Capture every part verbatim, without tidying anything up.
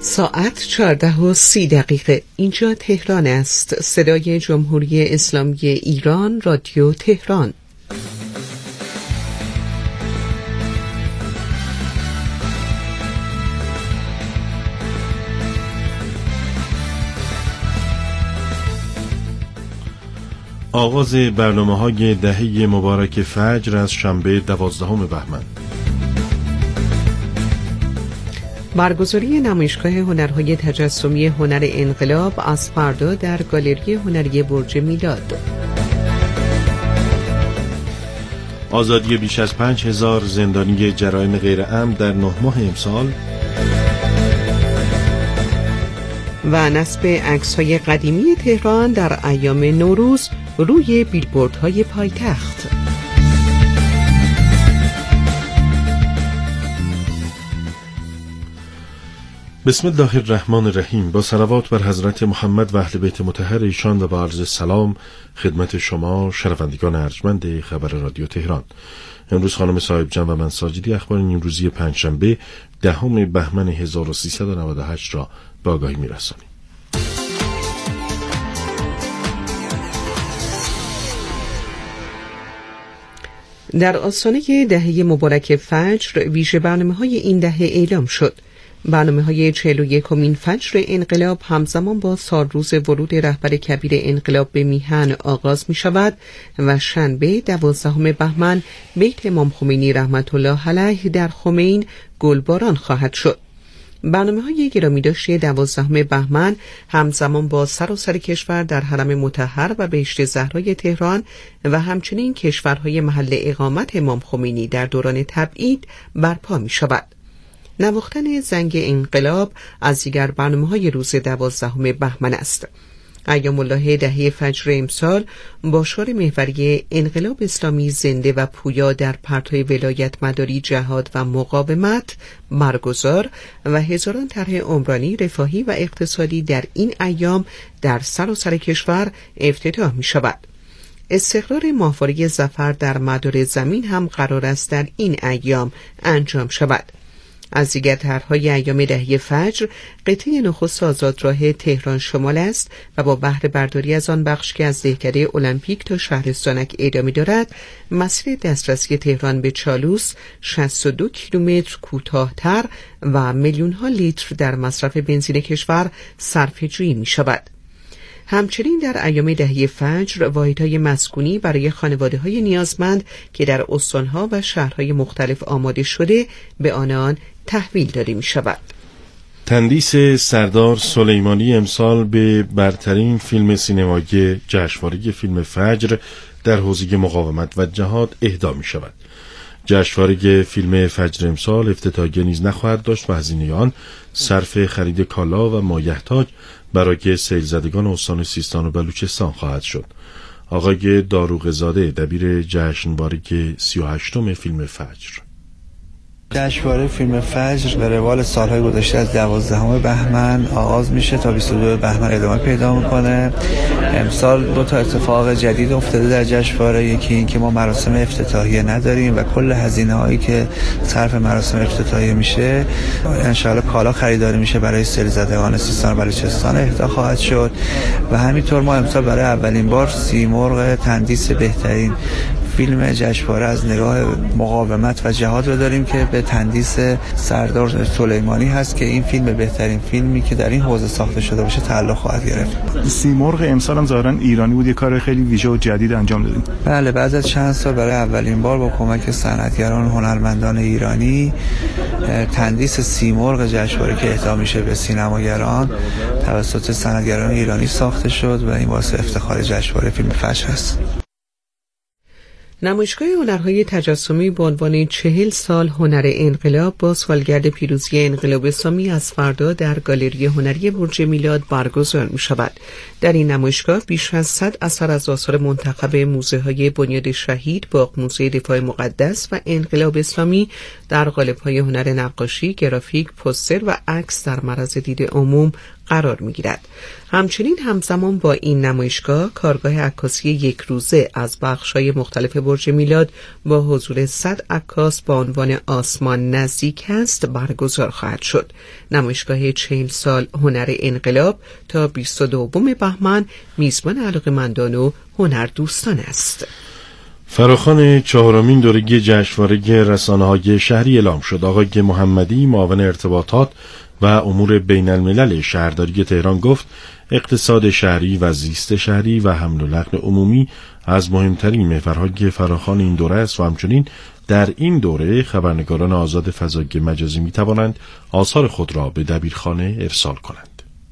ساعت چهارده و سی دقیقه. اینجا تهران است. صدای جمهوری اسلامی ایران، رادیو تهران. آغاز برنامه‌های دهه مبارک فجر از شنبه دوازدهم بهمن. برگزاری نمایشگاه هنرهای تجسمی هنر انقلاب از فردا در گالری هنری برج میلاد. آزادی بیش از پنج هزار زندانی جرایم غیرعمد در نه ماه امسال و نصب عکس‌های قدیمی تهران در ایام نوروز روی بیلبوردهای پایتخت. بسم الله الرحمن الرحیم. با صلوات بر حضرت محمد و اهل بیت مطهر ایشان و با عرض سلام خدمت شما شنوندگان ارجمند خبر رادیو تهران. امروز خانم صاحب جان و من ساجدی اخبار نیمروزی پنجشنبه دهم بهمن هزار و سیصد و نود و هشت را به آگاهی می‌رسانیم. در آستانه دهه مبارک فجر ویژه برنامه‌های این دهه اعلام شد. برنامه‌های چهل و یکمین فجر انقلاب همزمان با سالروز ورود رهبر کبیر انقلاب به میهن آغاز می شود و شنبه دوازدهم بهمن بیت امام خمینی رحمت الله علیه در خمین گلباران خواهد شد. برنامه‌های گرامی داشته دوازدهم بهمن همزمان با سراسر کشور در حرم مطهر و بهشت زهرای تهران و همچنین کشورهای محل اقامت امام خمینی در دوران تبعید برپا می شود. نواختن زنگ انقلاب از دیگر برنامه‌های روز دوازدهم بهمن است. ایام الله دهه فجر امسال با شعار محوری انقلاب اسلامی زنده و پویا در پرتو ولایت مداری، جهاد و مقاومت برگزار و هزاران طرح عمرانی، رفاهی و اقتصادی در این ایام در سراسر کشور افتتاح می شود. استقرار ماهواره ظفر در مدار زمین هم قرار است در این ایام انجام شود. از دیگر طرح‌های ایام دهه فجر قطعه نخست آزادراه تهران شمال است و با بهره برداری از آن بخش که از دهکده المپیک تا شهرستانک ادامه دارد، مسیر دسترسی تهران به چالوس شصت و دو کیلومتر کوتاه‌تر و میلیون‌ها لیتر در مصرف بنزین کشور صرفه‌جویی می‌شود. همچنین در ایام دهه فجر واحدهای مسکونی برای خانواده‌های نیازمند که در استان‌ها و شهرهای مختلف آماده شده به آنان تحویل داده می شود. تندیس سردار سلیمانی امسال به برترین فیلم سینمایی جشنواره فیلم فجر در حوزه مقاومت و جهاد اهدا می شود. جشنواره فیلم فجر امسال افتتاحیه نیز نخواهد داشت و هزینه آن صرف خرید کالا و مایحتاج برای سیل زدگان استان سیستان و بلوچستان خواهد شد. آقای داروغ زاده دبیر جشنواره سی و هشتم فیلم فجر: جشنواره فیلم فجر به روال سالهای گذشته از دوازدهم بهمن آغاز میشه تا بیست و دو بهمن ادامه پیدا میکنه. امسال دو تا اتفاق جدید افتاده در جشنواره. یکی این که ما مراسم افتتاحیه نداریم و کل هزینه هایی که صرف مراسم افتتاحیه میشه انشاءالله کالا خریداری میشه برای سیل زدگان سیستان و بلوچستان اهدا خواهد شد. و همینطور ما امسال برای اولین بار سیمرغ تندیس بهترین فیلم جشنواره از نگاه مقاومت و جهاد رو داریم که به تندیس سردار سلیمانی هست که این فیلم بهترین فیلمی که در این حوزه ساخته شده باشه تعلق خواهد گرفت. سیمرغ امسال هم ظاهرا ایرانی بود، یه کار خیلی ویژه و جدید انجام دادیم. بله، بعد از چند سال برای اولین بار با کمک صنعتگران هنرمندان ایرانی تندیس سیمرغ جشنواره که اهدا میشه به سینماگران توسط صنعتگران ایرانی ساخته شد و این واسه افتخار جشنواره فیلم فجر است. نمایشگاه هنرهای تجسمی به عنوان چهل سال هنر انقلاب با سالگرد پیروزی انقلاب اسلامی از فردا در گالری هنری برج میلاد برگزار می شود. در این نمایشگاه بیش از صد اثر از آثار منتخب موزه‌های بنیاد شهید، باغ موزه دفاع مقدس و انقلاب اسلامی در قالب‌های هنر نقاشی، گرافیک، پوستر و عکس در معرض دید عموم قرار می‌گیرد. همچنین همزمان با این نمایشگاه کارگاه عکاسی یک روزه از بخش‌های مختلف برج میلاد با حضور صد عکاس با عنوان آسمان نزدیک است برگزار خواهد شد. نمایشگاه چهل سال هنر انقلاب تا بیست و دوم بهمن میزبان علاقه‌مندان و هنردوستان است. فراخوان چهارمین دوره جشنواره رسانه‌های شهری اعلام شد. آقای محمدی معاون ارتباطات و امور بین الملل شهرداری تهران گفت اقتصاد شهری و زیست شهری و حمل و نقل عمومی از مهمترین محورهای فراخوان این دوره است و همچنین در این دوره خبرنگاران آزاد فضای مجازی می توانند آثار خود را به دبیرخانه ارسال کنند.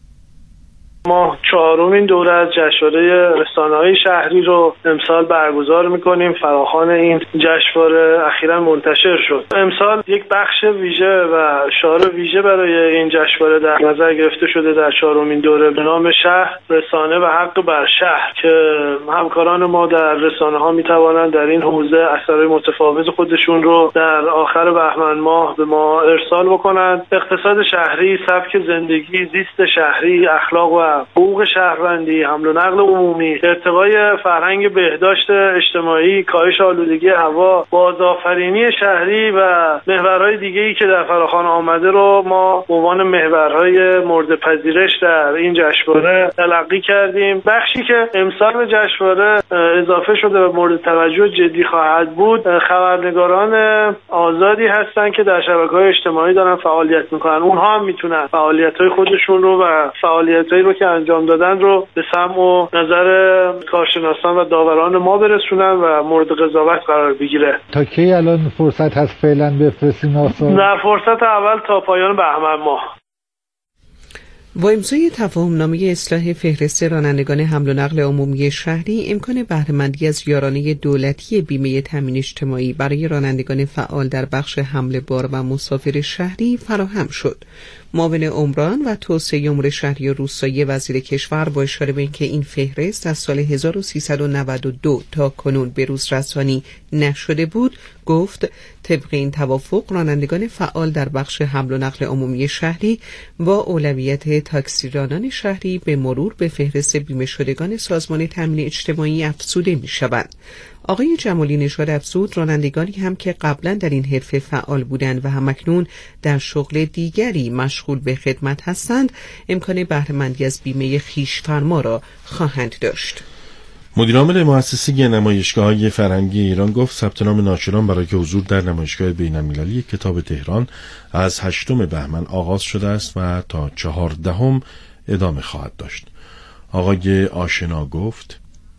ما چهارمین دوره از جشنواره رسانه‌های شهری رو امسال برگزار می‌کنیم. فراخوان این جشنواره اخیراً منتشر شد. امسال یک بخش ویژه و شعار ویژه برای این جشنواره در نظر گرفته شده در چهارمین دوره به نام شهر، رسانه و حق بر شهر که همکاران ما در رسانه‌ها می‌توانند در این حوزه اثرهای متفاوت خودشون رو در آخر بهمن ماه به ما ارسال بکنند. اقتصاد شهری، سبک زندگی، زیست شهری، اخلاق و حقوق شهروندی، حمل و نقل عمومی، ارتقای فرهنگ بهداشت اجتماعی، کاهش آلودگی هوا، بازآفرینی شهری و محورهای دیگه‌ای که در فراخوان آمده رو ما به عنوان محورهای مورد پذیرش در این جشنواره تلقی کردیم. بخشی که امسال به جشنواره اضافه شده و مورد توجه جدی خواهد بود خبرنگاران آزادی هستند که در شبکه‌های اجتماعی دارن فعالیت میکنن. اونها هم میتونن فعالیت‌های خودشون رو و فعالیت‌هایی رو که انجام دادن رو به سمع و نظر کارشناسان و داوران ما برسونن و مورد قضاوت قرار بگیره. تا کی الان فرصت هست فعلا بفرستیم آثار؟ در فرصت اول تا پایان بهمن ماه. با امضای تفاهم‌نامه اصلاح فهرست رانندگان حمل و نقل عمومی شهری، امکان بهره‌مندی از یارانه دولتی بیمه تامین اجتماعی برای رانندگان فعال در بخش حمل بار و مسافر شهری فراهم شد. معاون عمران و توسعه امور شهری و روستایی وزیر کشور با اشاره به اینکه این فهرست از سال هزار و سیصد و نود و دو تا کنون به روز رسانی نشده بود، گفت طبق این توافق رانندگان فعال در بخش حمل و نقل عمومی شهری با اولویت تاکسیرانان شهری به مرور به فهرست بیمه شدگان سازمان تامین اجتماعی افزوده می شوند. آقای جمالی نژاد افزود رانندگانی هم که قبلا در این حرفه فعال بودند و همکنون در شغل دیگری مشغول به خدمت هستند امکان بهره‌مندی از بیمه خویش‌فرما را خواهند داشت. مدیرعامل مؤسسه نمایشگاه‌های فرهنگی ایران گفت ثبت نام ناشران برای حضور در نمایشگاه بین‌المللی کتاب تهران از هشتم بهمن آغاز شده است و تا چهاردهم ادامه خواهد داشت. آقای آشنا گفت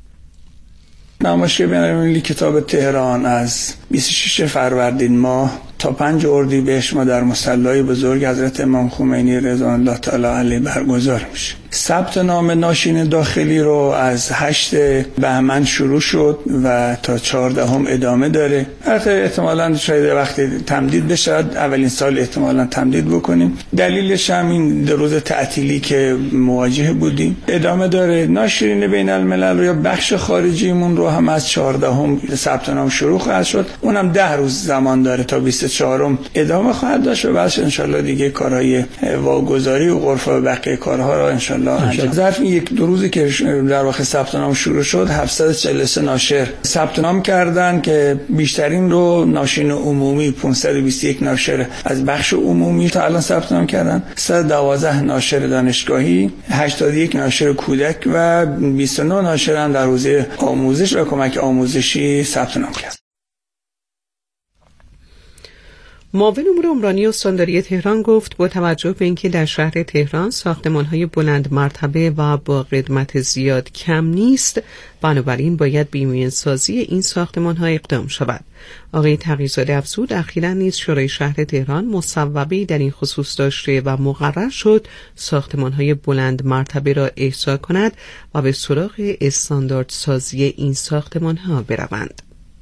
نمایشگاه بین‌المللی کتاب تهران از بیست و ششم فروردین ماه تا پنجم اردیبهشت ما در مصلی بزرگ حضرت امام خمینی رضوان الله تعالی علیه برگزار میشه. ثبت نام ناشین داخلی رو از هشتم بهمن شروع شد و تا چهاردهم ادامه داره. البته احتمالاً شاید وقتی تمدید بشه اولین سال احتمالاً تمدید بکنیم. دلیلش هم این دو روز تعطیلی که مواجه بودیم ادامه داره. ناشرین بین الملل رو یا بخش خارجیمون رو هم از چهاردهم ثبت نام شروع خواهد شد. اونم ده روز زمان داره تا بیست و چهارم ادامه خواهد داشت و بعدش انشالله دیگه کارهای واگذاری و غرفه و بقیه کارها رو انشالله انجام. ظرف یک دو روزی که در واقع ثبت نام شروع شد هفتصد و چهل و سه ناشر ثبت نام کردن که بیشترین رو ناشین عمومی پانصد و بیست و یک ناشر از بخش عمومی تا الان ثبت نام کردن، صد و دوازده ناشر دانشگاهی، هشتاد و یک ناشر کودک و بیست و نه ناشر هم در حوزه آموزش و کمک آموزشی ثبت نام کردن. معاون امور عمرانی استانداری تهران گفت با توجه به اینکه در شهر تهران ساختمان‌های بلند مرتبه و با قدمت زیاد کم نیست، بنابراین باید بیمه سازی این ساختمان‌ها اقدام شود. آقای تقی‌زاده افزود اخیراً نیز شورای شهر تهران مصوبه‌ای در این خصوص داشته و مقرر شد ساختمان‌های بلند مرتبه را احصا کند و به سراغ استاندارد سازی این ساختمان‌ها بروند.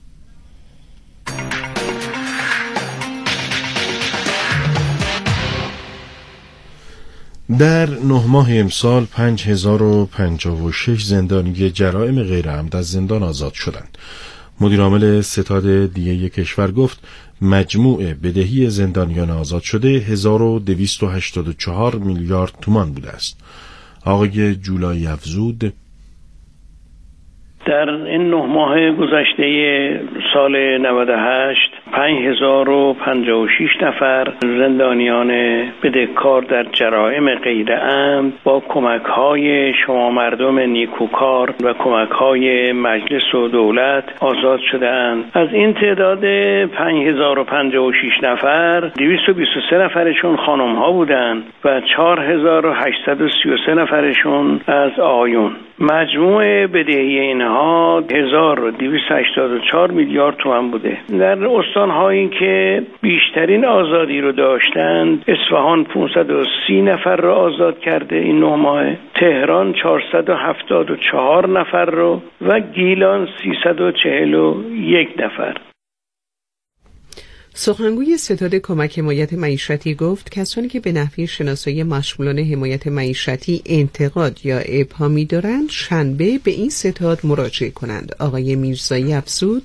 در نه ماه امسال پنج هزار و پنجاه و شش زندانی جرائم غیرعمد از زندان آزاد شدند. مدیرعامل ستاد دیه کشور گفت مجموع بدهی زندانیان آزاد شده هزار و دویست و هشتاد و چهار میلیارد تومان بوده است. آقای جولایی افزود در این نه ماه گذشته سال نود و هشت پنج هزار و پنجاه و شش نفر زندانیان بدهکار در جرائم غیر عمد با کمک‌های شما مردم نیکوکار و کمک‌های مجلس و دولت آزاد شده‌اند. از این تعداد پنج هزار و پنجاه و شش نفر دویست و بیست و سه نفرشون خانم‌ها بودند و چهار هزار و هشتصد و سی و سه نفرشون از آقایون. مجموع بدهی اینها هزار و دویست و هشتاد و چهار میلیارد تومان بوده. در استان‌هایی که بیشترین آزادی رو داشتند، اصفهان پانصد و سی نفر رو آزاد کرده این نه ماه، تهران چهارصد و هفتاد و چهار نفر رو و گیلان سیصد و چهل و یک نفر. سخنگوی ستاد کمک حمایت معیشتی گفت کسانی که به نحوه شناسایی مشمولان حمایت معیشتی انتقاد یا ابهامی دارند شنبه به این ستاد مراجعه کنند. آقای میرزایی افزود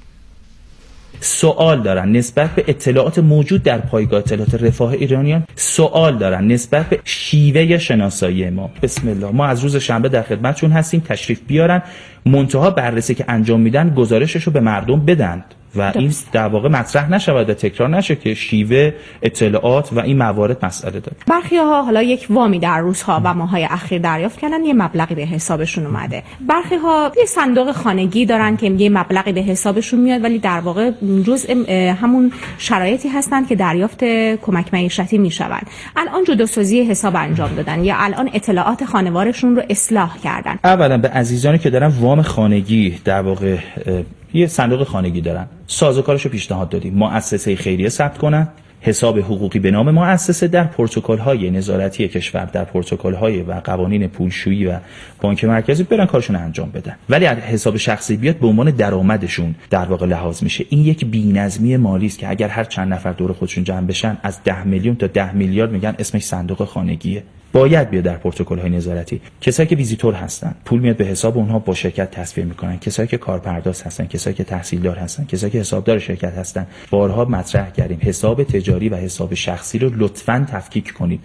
سوال دارن نسبت به اطلاعات موجود در پایگاه اطلاعات رفاه ایرانیان، سوال دارن نسبت به شیوه شناسایی ما. بسم الله، ما از روز شنبه در خدمتشون هستیم، تشریف بیارن، منتها بررسی که انجام میدن گزارششو به مردم بدن و این در واقع مطرح نشود و تکرار نشه که شیوه اطلاعات و این موارد مسئله داره. برخی ها حالا یک وامی در روزها و ماهای اخیر دریافت کردن، یه مبلغی به حسابشون اومده. برخی ها یه صندوق خانگی دارن که یه مبلغی به حسابشون میاد ولی در واقع جزء همون شرایطی هستن که دریافت کمک معیشتی میشوند. الان جداسازی حساب انجام دادن یا الان اطلاعات خانوارشون رو اصلاح کردن. اولا به عزیزانی که دارن وام خانگی در واقع یه صندوق خانگی دارن، سازوکارشو پیشنهاد دادیم مؤسسه خیریه ثبت کنن، حساب حقوقی به نام مؤسسه در پروتکل‌های نظارتی کشور، در پروتکل‌های و قوانین پولشویی و بانک مرکزی برن کارشون انجام بدن، ولی از حساب شخصی بیاد به عنوان درآمدشون در واقع لحاظ میشه. این یک بی‌نظمی مالی است که اگر هر چند نفر دور خودشون جمع بشن از ده میلیون تا ده میلیارد میگن اسمش صندوق خانگیه، باید بیاد در پروتکل‌های نظارتی. کسایی که ویزیتور هستن پول میاد به حساب اونها با شرکت تصفیه میکنن، کسایی که کارپرداز هستن، کسایی که تحصیلدار هستن، کسایی که حسابدار شرکت هستن. بارها مطرح کردیم حساب تجاری و حساب شخصی رو لطفاً تفکیک کنید.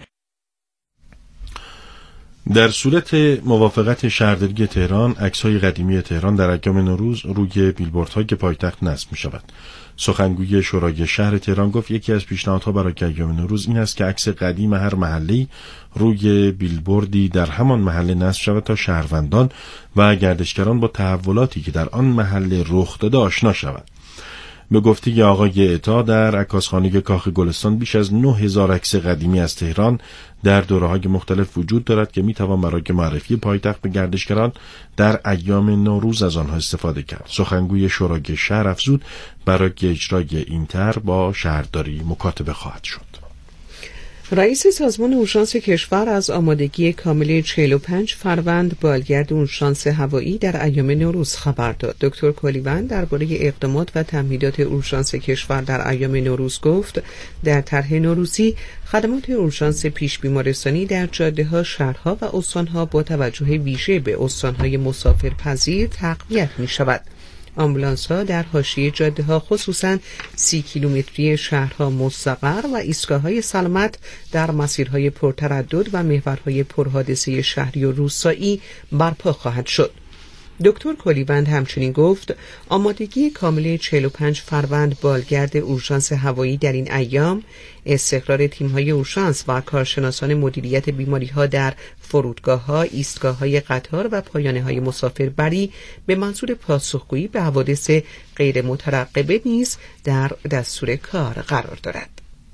در صورت موافقت شهرداری تهران، عکس‌های قدیمی تهران در ایام نوروز روی بیلبوردهای پایتخت نصب می‌شود. سخنگوی شورای شهر تهران گفت یکی از پیشنهادها برای ایام نوروز این است که عکس قدیم هر محله‌ای روی بیلبوردی در همان محله نصب شود تا شهروندان و گردشگران با تحولاتی که در آن محله رخ داده آشنا شوند. به گفته آقای عطا در عکاسخانه کاخ گلستان بیش از نه هزار عکس قدیمی از تهران در دوره‌های مختلف وجود دارد که میتوان برای معرفی پایتخت به گردشگران در ایام نوروز از آنها استفاده کرد. سخنگوی شورای شهر افزود برای اجرای این طرح با شهرداری مکاتبه خواهد شد. رئیس سازمان اورژانس کشور از آمادگی کامل چهل و پنج فروند بالگرد اورژانس هوایی در ایام نوروز خبر داد. دکتر کلیوند درباره اقدامات و تمهیدات اورژانس کشور در ایام نوروز گفت در طرح نوروزی خدمات اورژانس پیش بیمارستانی در جاده‌ها، شهرها و استان‌ها با توجه ویژه به استان‌های مسافرپذیر تقویت می‌شود. آمبولانس‌ها در حاشیه جاده‌ها خصوصاً سی کیلومتری شهرها مستقر و ایستگاه‌های سلامت در مسیرهای پرتردد و محورهای پرحادثه شهری و روستایی برپا خواهد شد. دکتر کلیوند همچنین گفت آمادگی کامل چهل و پنج فروند بالگرد اورژانس هوایی در این ایام، استقرار تیم‌های اورژانس و کارشناسان مدیریت بیماری‌ها در فرودگاه‌ها، ایستگاه‌های قطار و پایانه‌های مسافربری به منظور پاسخگویی به حوادث غیر مترقبه نیز در دستور کار قرار دارد.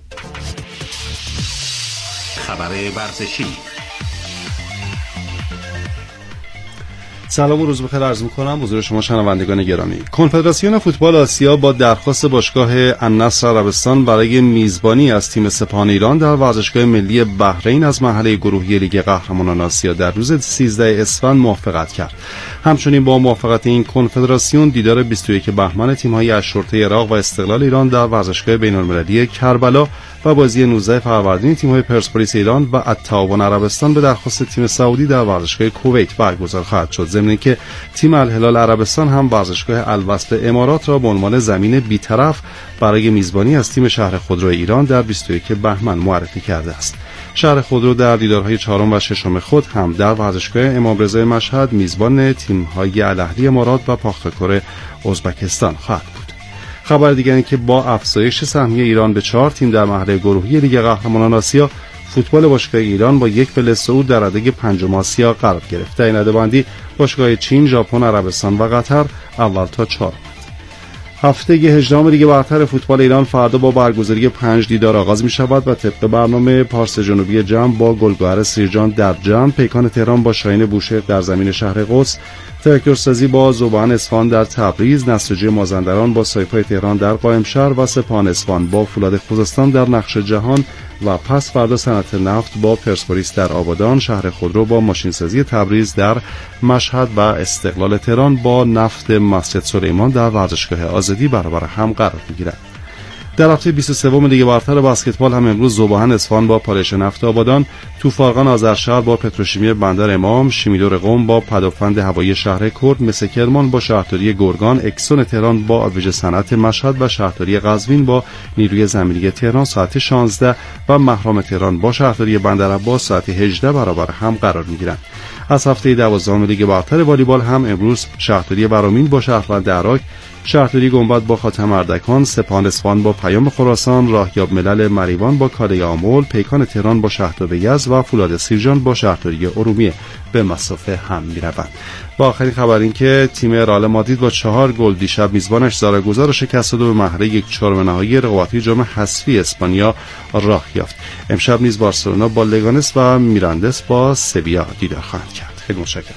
خبر ورزشی. سلام و روز بخیر عرض می‌کنم حضور شما شنوندگان گرامی. کنفدراسیون فوتبال آسیا با درخواست باشگاه النصر عربستان برای میزبانی از تیم سپاهان ایران در ورزشگاه ملی بحرین از مرحله گروهی لیگ قهرمانان آسیا در روز سیزده اسفند موافقت کرد. همچنین با موافقت این کنفدراسیون دیدار بیست و یک بهمن تیم‌های اشرطه عراق و استقلال ایران در ورزشگاه بین‌المللی کربلا و بازی نوزده فروردین تیم‌های پرسپولیس ایران و التعاون عربستان به درخواست تیم سعودی در ورزشگاه کویت برگزار خواهد شد. ضمن اینکه تیم الهلال عربستان هم ورزشگاه الوصل امارات را به عنوان زمین بی‌طرف برای میزبانی از تیم شهر خودرو ایران در بیست و یکم بهمن معرفی کرده است. شهر خودرو در دیدارهای چهارم و ششم خود هم در ورزشگاه امام رضا مشهد میزبان تیم‌های الاهلی امارات و پاختاکور ازبکستان خواهد بود. خبر دیگری که با افزایش سهمیه ایران به چهار تیم در مرحله گروهی لیگ قهرمانان آسیا، فوتبال باشگاه ایران با یک فل صعود در رده پنجم آسیا قرار گرفت. در این رده‌بندی باشگاه چین، ژاپن، عربستان و قطر اول تا چهارم. هفته هجدهم لیگ برتر فوتبال ایران فردا با برگزاری پنج دیدار آغاز می شود و طبق برنامه پارس جنوبی جمع با گلگهر سیرجان در جمع، پیکان تهران با شاهین بوشهر در زمین شهر قدس، تراکتورسازی با ذوبان اصفهان در تبریز، نساجی مازندران با سایپای تهران در قائمشهر و سپاهان اصفهان با فولاد خوزستان در نقش جهان و پس فردا صنعت نفت با پرسپولیس در آبادان، شهر خودرو با ماشینسازی تبریز در مشهد و استقلال تهران با نفت مسجد سلیمان در ورزشگاه آزادی برابر هم قرار می‌گیرند. در هفته بیست و سوم لیگ برتر بسکتبال هم امروز ذوبان اصفهان با پالایش نفت آبادان، توفاقان آذرشهر با پتروشیمی بندر امام، شیمیدور قم با پدافند هوایی شهر کرد، مس کرمان با شهرداری گرگان، اکسون تهران با آبویج صنعت مشهد و شهرداری قزوین با نیروی زمینی تهران ساعت شانزده و مهرام تهران با شهرداری بندرعباس ساعت هجده برابر هم قرار می‌گیرند. از هفته دوازدهم لیگ برتر والیبال هم امروز شهرداری برامین با شهروند عراق، شهرداری گنبد با خاتم اردکان، سپاهان اصفهان با پیام خراسان، راهیاب ملل مریوان با کاله آمل، پیکان تهران با شهرداری یزد و فولاد سیرجان با شهرداری ارومیه به مسافه هم می‌روند. و آخرین خبر این که تیم رئال مادرید با چهار گل دیشب میزبانش زاراگوزا را شکست داد و به مرحله یک چهارم نهایی رقابت‌های جام حذفی اسپانیا راه یافت. امشب نیز بارسلونا با لگانس و میراندس با سویا دیدار خواهند کرد. خیلی متشکرم.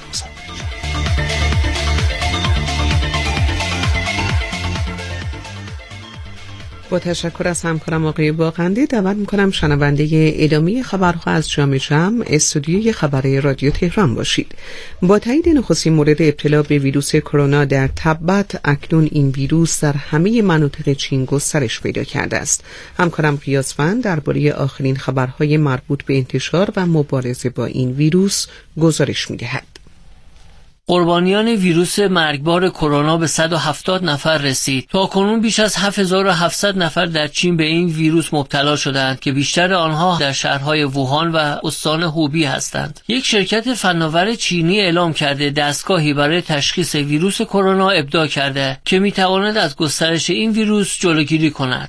با تشکر از همکارم آقای باقنده دعوت میکنم شنونده ادامه خبرها از جام جم استودیوی خبری رادیو تهران باشید. با تایید نخستین مورد ابتلا به ویروس کرونا در تبت، اکنون این ویروس در همه مناطق چین گسترش پیدا کرده است. همکارم قیاسفند درباره آخرین خبرهای مربوط به انتشار و مبارزه با این ویروس گزارش میدهد. قربانیان ویروس مرگبار کرونا به صد و هفتاد نفر رسید. تا کنون بیش از هفت هزار و هفتصد نفر در چین به این ویروس مبتلا شدند که بیشتر آنها در شهرهای ووهان و استان هوبی هستند. یک شرکت فناور چینی اعلام کرده دستگاهی برای تشخیص ویروس کرونا ابداع کرده که میتواند از گسترش این ویروس جلوگیری کند.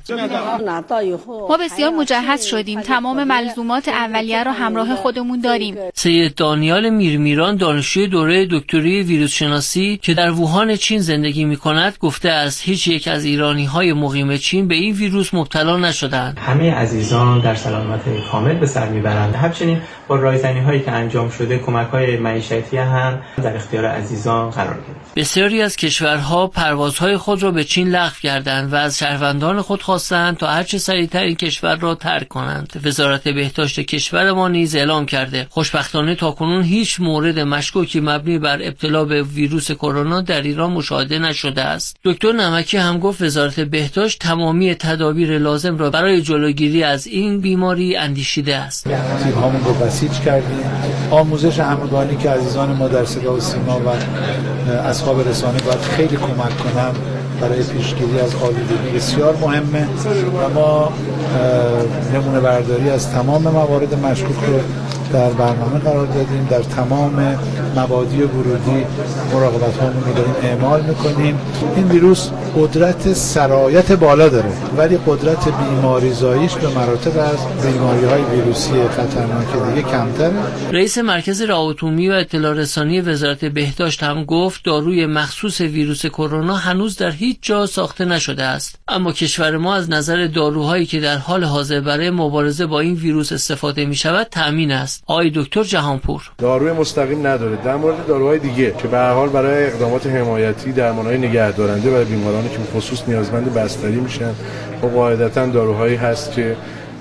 ما بسیار مجهز شدیم. تمام ملزومات اولیه را همراه خودمون داریم. سید دانیال میرمیران، دانشجوی دوره دکتری ویروس شناسی که در ووهان چین زندگی می کند، گفته است هیچ یک از ایرانی های مقیم چین به این ویروس مبتلا نشدند. همه عزیزان در سلامت کامل به سر میبرند. همچنین با رایزنی هایی که انجام شده کمک های معیشتی هم در اختیار عزیزان قرار گرفت. بسیاری از کشورها پروازهای خود را به چین لغو کردند و از شهروندان خود خواستند تا هرچه سریعتر این کشور را ترک کنند. وزارت بهداشت کشور ما نیز اعلام کرده خوشبختانه تاکنون هیچ مورد مشکوکی مبنی بر ابتلا به ویروس کرونا در ایران مشاهده نشده است. دکتر نمکی هم گفت وزارت بهداشت تمامی تدابیر لازم را برای جلوگیری از این بیماری اندیشیده است. تیم‌هامون رو بسیج کردیم. آموزش همگانی که عزیزان ما در صدا و سیما و اصحاب رسانه باید خیلی کمک کنن برای پیشگیری از آلودگی بسیار مهمه و ما نمونه برداری از تمام موارد مشکوک رو در برنامه قرار دادیم. در تمام مبادی و ورودی مراقبت هامون رو داریم اعمال میکنیم. این ویروس قدرت سرایت بالا داره ولی قدرت بیماریزاییش به مراتب از بیماری های ویروسی خطرناک دیگه کمتره. رئیس مرکز روابط عمومی و اطلاع رسانی وزارت بهداشت هم گفت داروی مخصوص ویروس کرونا هنوز در هیچ جا ساخته نشده است، اما کشور ما از نظر داروهایی که در حال حاضر برای مبارزه با این ویروس استفاده می شود تامین است. آقای دکتر جهانپور: داروی مستقیم نداره. در مورد داروهای دیگه که به هر حال برای اقدامات حمایتی درمانهای نگهدارنده برای بیمارانی که به خصوص نیازمند بستری میشن و قاعدتاً داروهایی هست که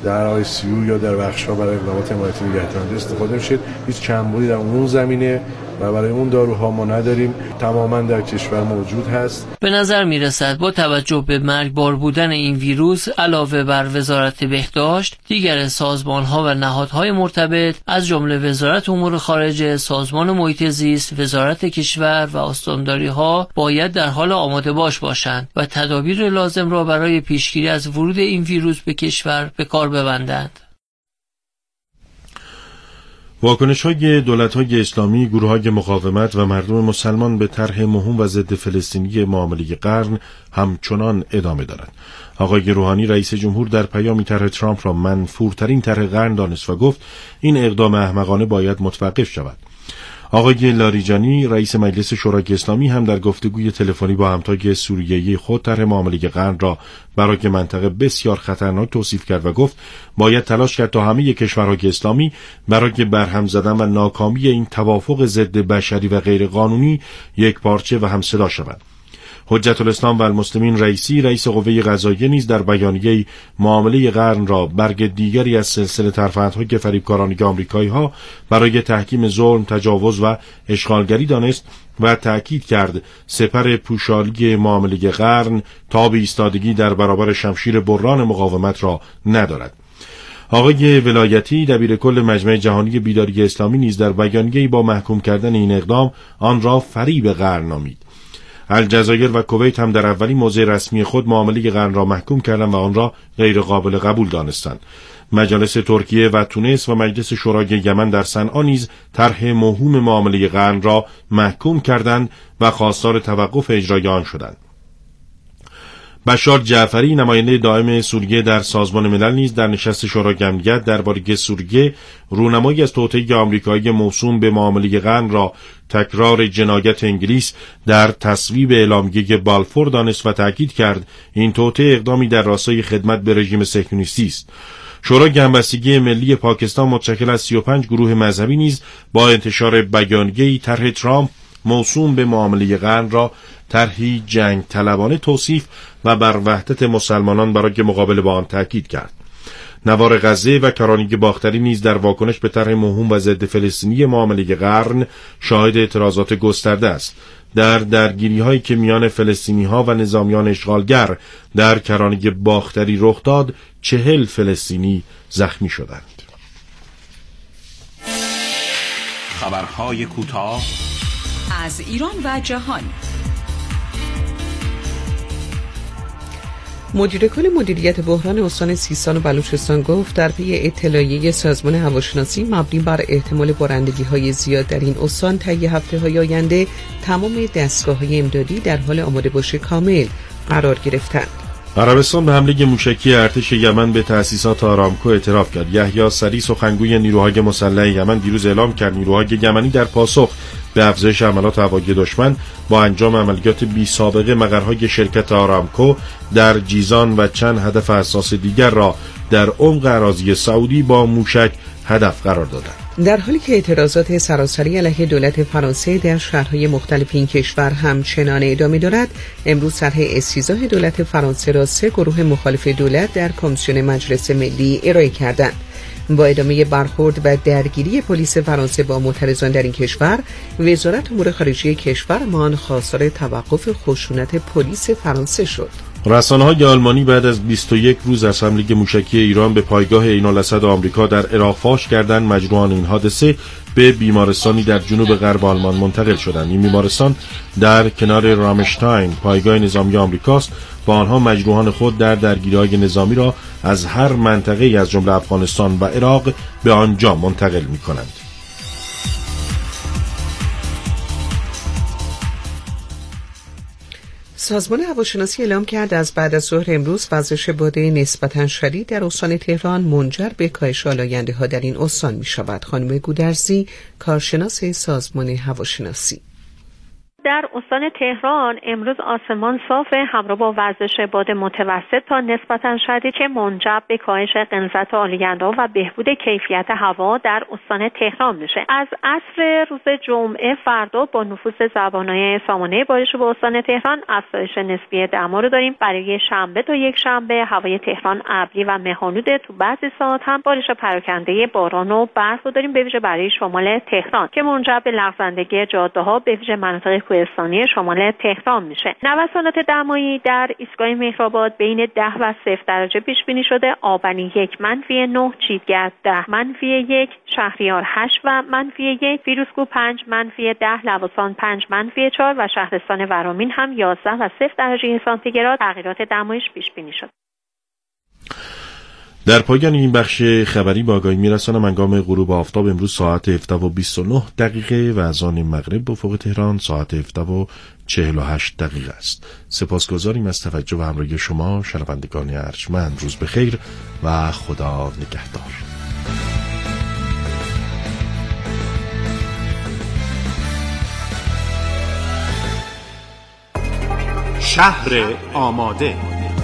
در آی سی یو یا در بخش‌ها برای اقدامات حمایتی نگهدارنده استفاده میشه. هیچ کمبودی در اون زمینه و برای اون داروها ما نداریم، تماما در کشور موجود هست. به نظر میرسد با توجه به مرگبار بودن این ویروس علاوه بر وزارت بهداشت، دیگر سازمان‌ها و نهادهای مرتبط از جمله وزارت امور خارجه، سازمان محیط زیست، وزارت کشور و استانداری‌ها باید در حال آماده باش باشند و تدابیر لازم را برای پیشگیری از ورود این ویروس به کشور به کار ببندند. واکنش‌های دولت‌های اسلامی، گروه‌های مقاومت و مردم مسلمان به طرح مهم و ضد فلسطینی معامله قرن همچنان ادامه دارد. آقای روحانی رئیس جمهور در پیامی طرح ترامپ را منفورترین طرح قرن دانست و گفت این اقدام احمقانه باید متوقف شود. آقای لاریجانی رئیس مجلس شورای اسلامی هم در گفتگوی تلفنی با همتای سوریه‌ای خود طرح معامله قرن را برای منطقه بسیار خطرناک توصیف کرد و گفت باید تلاش کرد تا همه کشورهای اسلامی برای برهم زدن و ناکامی این توافق ضد بشری و غیر قانونی یک پارچه و همصدا شوند. حجت الاسلام و المسلمین رئیسی رئیس قوه قضاییه نیز در بیانیه‌ای معامله قرن را برگ دیگری از سلسله ترفندهای فریبکارانه آمریکایی‌ها برای تحکیم ظلم، تجاوز و اشغالگری دانست و تأکید کرد سپر پوشالی معامله قرن تاب ایستادگی در برابر شمشیر بران مقاومت را ندارد. آقای ولایتی دبیرکل مجمع جهانی بیداری اسلامی نیز در بیانیه‌ای با محکوم کردن این اقدام آن را فریب قرن نامید. الجزایر و کویت هم در اولین موضع رسمی خود معامله قرن را محکوم کردند و آن را غیر قابل قبول دانستند. مجالس ترکیه و تونس و مجلس شورای یمن در صنعا نیز طرح موهوم معامله قرن را محکوم کردند و خواستار توقف اجرای آن شدند. بشار جعفری نماینده دائم سوریه در سازمان ملل نیز در نشست شورای امنیت درباره سوریه رونمایی از توطئه آمریکایی موسوم به معامله قرن را تکرار جنایت انگلیس در تصویب اعلامیه بالفور دانست و تأکید کرد این توطئه اقدامی در راستای خدمت به رژیم صهیونیستی است. شورای همبستگی ملی پاکستان متشکل از سی و پنج گروه مذهبی نیز با انتشار بیانیه‌ای طرح ترامپ موسوم به معامله قرن را طرحی جنگ طلبانه توصیف و بر وحدت مسلمانان برای مقابله با آن تاکید کرد. نوار غزه و کرانه باختری نیز در واکنش به طرح موهوم و ضد فلسطینی معامله قرن شاهد اعتراضات گسترده است. در درگیری‌هایی که میان فلسطینی‌ها و نظامیان اشغالگر در کرانه باختری رخ داد، چهل فلسطینی زخمی شدند. خبرهای کوتاه از ایران و جهان. مدیر کل مدیریت بحران استان سیستان و بلوچستان گفت در پی اطلاعیه سازمان هواشناسی مبنی بر احتمال بارندگی‌های زیاد در این استان طی هفته‌های آینده تمام دستگاه‌های امدادی در حال آماده باشی کامل قرار گرفتند. عربستان به حمله موشکی ارتش یمن به تأسیسات آرامکو اعتراف کرد. یحیی سری سخنگوی نیروهای مسلح یمن دیروز اعلام کرد نیروهای یمنی در پاسخ به افزایش حملات هوایی دشمن با انجام عملیات بی سابقه مقرهای شرکت آرامکو در جیزان و چند هدف حساس دیگر را در عمق اراضی سعودی با موشک هدف قرار دادند. در حالی که اعتراضات سراسری علیه دولت فرانسه در شهرهای مختلف این کشور همچنان ادامه دارد، امروز طرح استیضاح دولت فرانسه را سه گروه مخالف دولت در کمیسیون مجلس ملی ارائه کردند. با ادامه برخورد و درگیری پلیس فرانسه با معترضان در این کشور، وزارت امور خارجه کشورمان خواستار توقف خشونت پلیس فرانسه شد. رسانه‌های آلمانی بعد از بیست و یک روز از حمله موشکی ایران به پایگاه عین‌الاسد آمریکا در عراق فاش کردند مجروحان این حادثه به بیمارستانی در جنوب غرب آلمان منتقل شدند. این بیمارستان در کنار رامشتاین پایگاه نظامی آمریکاست و آنها مجروحان خود در درگیری‌های نظامی را از هر منطقه‌ای از جمله افغانستان و عراق به آنجا منتقل می‌کنند. سازمان هواشناسی اعلام کرد از بعد از ظهر امروز وزش باد نسبتاً شدید در استان تهران منجر به کاهش آلاینده‌ها در این استان می‌شود. خانم گودرزی، کارشناس سازمان هواشناسی: در استان تهران امروز آسمان صاف همراه با وزش باد متوسط تا نسبتاً شدید که منجر به کاهش غلظت آلودگی‌ها و بهبود کیفیت هوا در استان تهران میشه. از عصر روز جمعه فردا با نفوذ زبانه‌های سامانه بارش به استان تهران افزایش نسبی دما رو داریم. برای شنبه تا یک شنبه هوای تهران ابری و مه‌آلود، تو بعضی ساعات هم بارش پراکنده باران و برف رو داریم، به ویژه برای شمال تهران که منجر به لغزندگی جاده‌ها به ویژه مناطق کوهستانی شمال تهران میشه. نوسانات دمایی در ایستگاه مهرآباد بین ده و صفر درجه پیش بینی شده. آبنی یک منفی نه، چیدگر ده منفی یک، شهریار هشت و منفی یک، فیروزکوه پنج منفی ده، لواسان پنج منفی چهار و شهرستان ورامین هم یازده و صفر درجه سانتیگراد تغییرات دمایش پیش بینی شده. در پایان این بخش خبری با آگاهی میرسانم هنگام غروب آفتاب امروز ساعت هفده و بیست و نه دقیقه و از آن مغرب به افق تهران ساعت هفده و چهل و هشت دقیقه است. سپاسگزاریم از توجه و همراهی شما شنوندگان ارجمند. روز بخیر و خدا نگهدار. شهر آماده.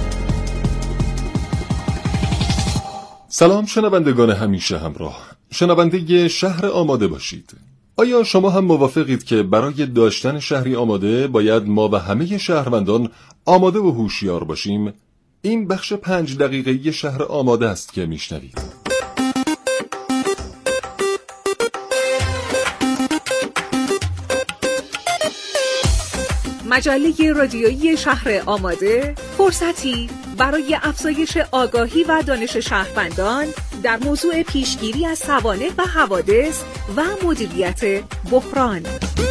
سلام شنوندگان همیشه همراه، شنونده شهر آماده باشید. آیا شما هم موافقید که برای داشتن شهری آماده باید ما و همه شهروندان آماده و هوشیار باشیم؟ این بخش پنج دقیقه‌ای شهر آماده است که میشنوید. مجله رادیویی شهر آماده، فرصتی برای افزایش آگاهی و دانش شهروندان در موضوع پیشگیری از سوانح و حوادث و مدیریت بحران.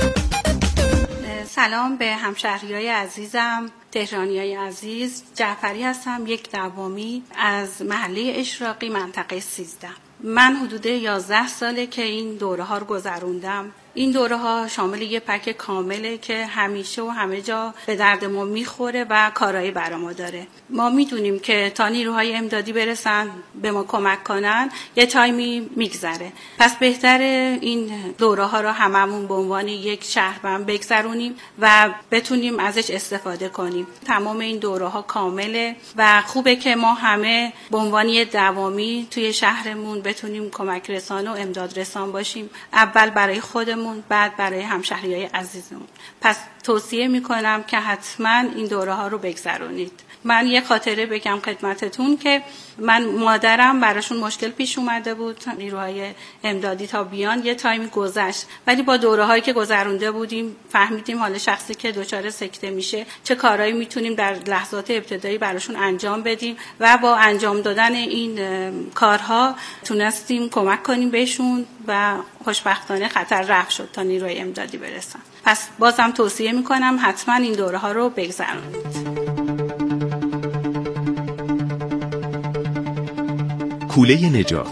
سلام به همشهریای عزیزم، تهرانیای عزیز. جعفری هستم، یک دوامی از محله اشراقی منطقه سیزده. من حدود یازده ساله که این دوره ها رو گذروندم. این دوره ها شامل یه پک کامله که همیشه و همه جا به درد ما میخوره و کارایی برای ما داره. ما میدونیم که تا نیروهای امدادی برسن به ما کمک کنن یه تایمی میگذره، پس بهتره این دوره ها رو هممون به عنوان یک شهروند بگذرونیم و بتونیم ازش استفاده کنیم. تمام این دوره ها کامله و خوبه که ما همه به عنوان یه دوامی توی شهرمون بتونیم کمک رسان و امداد رسان باشیم، اول برای خودمون بعد برای همشهریای عزیزمون. پس توصیه میکنم که حتما این دوره ها رو بگذرونید. من یه خاطره بگم خدمتتون که من مادرم براشون مشکل پیش اومده بود، نیروهای امدادی تا بیان یه تایمی گذشت، ولی با دوره هایی که گذرونده بودیم فهمیدیم حال شخصی که دچار سکته میشه چه کارهایی میتونیم در لحظات ابتدایی براشون انجام بدیم و با انجام دادن این کارها تونستیم کمک کنیم بهشون و خوشبختانه خطر رفع شد تا نیروهای امدادی برسن. پس بازم توصیه میکنم حتما این دوره ها رو بگذرونید. کوله نجات.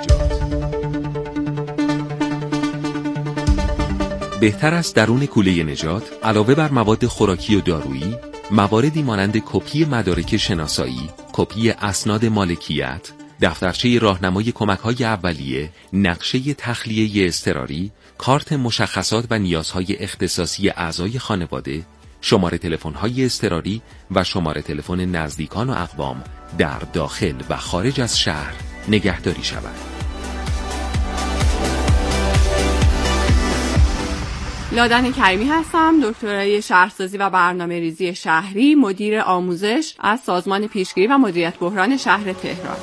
بهتر است درون کوله نجات علاوه بر مواد خوراکی و دارویی، مواردی مانند کپی مدارک شناسایی، کپی اسناد مالکیت، دفترچه راهنمای کمک‌های اولیه، نقشه تخلیه اضطراری، کارت مشخصات و نیازهای اختصاصی اعضای خانواده، شماره تلفن‌های اضطراری و شماره تلفن نزدیکان و اقوام در داخل و خارج از شهر نگهداری شود. لادن کریمی هستم، دکترای شهرسازی و برنامه ریزی شهری، مدیر آموزش از سازمان پیشگیری و مدیریت بحران شهر تهران.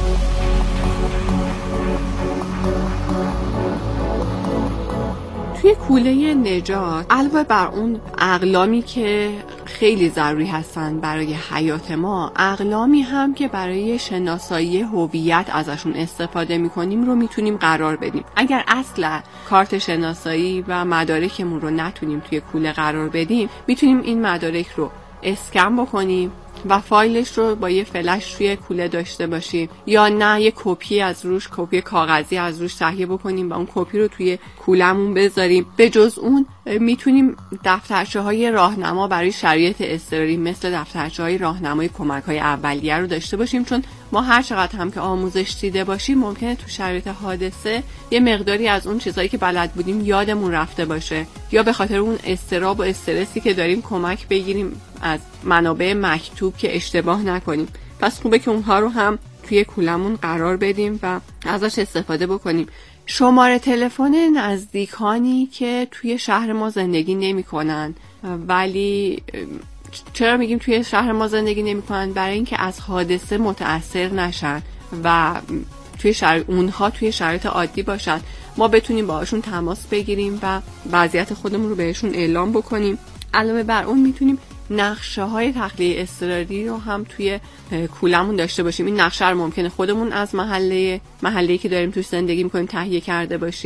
توی کوله نجات علاوه بر اون اقلامی که خیلی ضروری هستن برای حیات ما، اقلامی هم که برای شناسایی هویت ازشون استفاده میکنیم رو میتونیم قرار بدیم. اگر اصلا کارت شناسایی و مدارکمون رو نتونیم توی کوله قرار بدیم، میتونیم این مدارک رو اسکن بکنیم و فایلش رو با یه فلش توی کوله داشته باشیم، یا نه یه کپی از روش، کپی کاغذی از روش تهیه بکنیم و اون کپی رو توی کولمون بذاریم. به جز اون میتونیم دفترچه های راهنما برای شرایط اضطراری مثل دفترچه های راهنمای کمک های اولیه رو داشته باشیم، چون ما هر چقدر هم که آموزش دیده باشیم ممکنه تو شرایط حادثه یه مقداری از اون چیزایی که بلد بودیم یادمون رفته باشه، یا به خاطر اون اضطراب و استرسی که داریم کمک بگیریم از منابع مکتوب که اشتباه نکنیم. پس خوبه که اونها رو هم توی کولمون قرار بدیم و ازش استفاده بکنیم. شماره تلفن نزدیکانی که توی شهر ما زندگی نمی‌کنن، ولی چرا میگیم توی شهر ما زندگی نمی‌کنن؟ برای اینکه از حادثه متأثر نشن و توی شهر اونها توی شرایط عادی باشن، ما بتونیم باهاشون تماس بگیریم و وضعیت خودمون رو بهشون اعلام بکنیم. علاوه بر اون میتونیم نقشه های تخلیه اضطراری رو هم توی کولمون داشته باشیم. این نقشه رو ممکنه خودمون از محله محله‌ای که داریم توش زندگی می‌کنیم تهیه کرده باشیم.